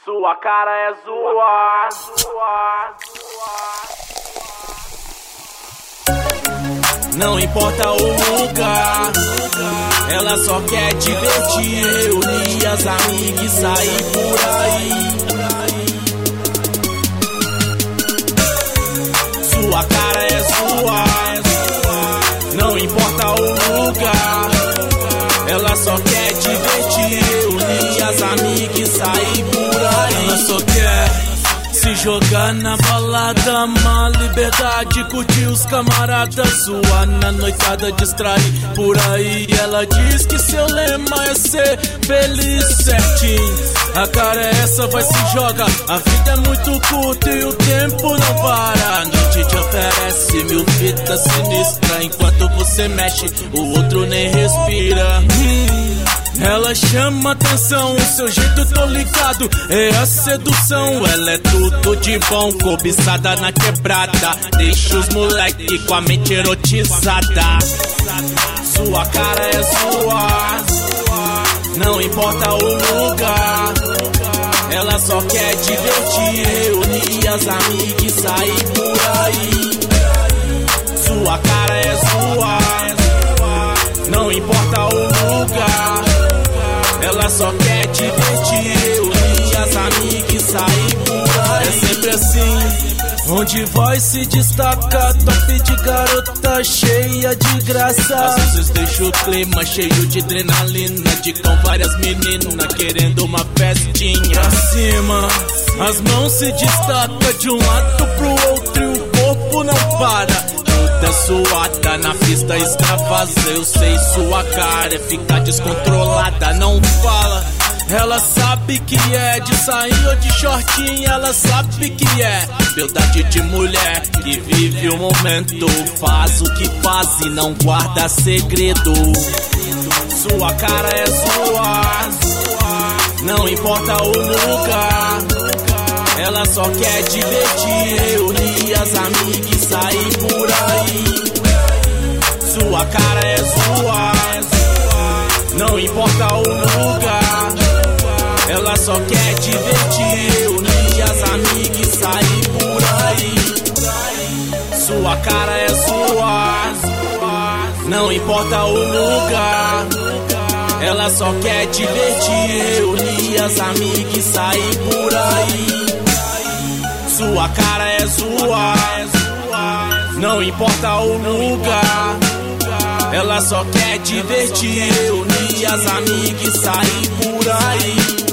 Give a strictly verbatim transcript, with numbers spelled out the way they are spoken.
Sua cara é zoar, zoar, zoar. Não importa o lugar, ela só quer divertir, reunir as amigas e sair por aí. Sua cara é zoar, não importa o lugar, ela só quer divertir, reunir as amigas e sair por aí. Ela só quer se jogar na balada, amar liberdade, curtir os camaradas, zoar na noitada, distrair por aí. Ela diz que seu lema é ser feliz certinho. A cara é essa, vai se joga. A vida é muito curta e o tempo não para. A noite te oferece mil fitas sinistras. Enquanto você mexe, o outro nem respira. hum. Ela chama atenção, o seu jeito tô ligado, é a sedução. Ela é tudo de bom, cobiçada na quebrada, deixa os moleque com a mente erotizada. Sua cara é zoar, não importa o lugar, ela só quer divertir, reunir as amigas e sair por aí. Sua cara é zoar, não importa o lugar, ela só quer divertir, reunir as amigas e sair por aí. É sempre assim, onde vai se destaca, top de garota cheia de graça. Às vezes deixa o clima cheio de adrenalina, de com várias meninas querendo uma festinha. Pra cima, as mãos se destacam de um lado pro outro e o corpo não para. Toda suada na pista extravasa, eu sei sua cara é ficar descontrolada, não fala. Ela sabe que é de sair ou de shortinho, ela sabe que é beldade de mulher que vive o momento, faz o que faz e não guarda segredo. Sua cara é zoar, não importa o lugar, ela só quer divertir, reunir as amigas e sair por aí. Sua cara é zoar, não importa o lugar, ela só quer divertir, reunir as amigas e sair por aí. Sua cara é zoar, não importa o lugar, ela só quer divertir, reunir as amigas e sair por aí. Sua cara é zoar, não importa o lugar, ela só quer divertir, reunir as amigas e sair por aí.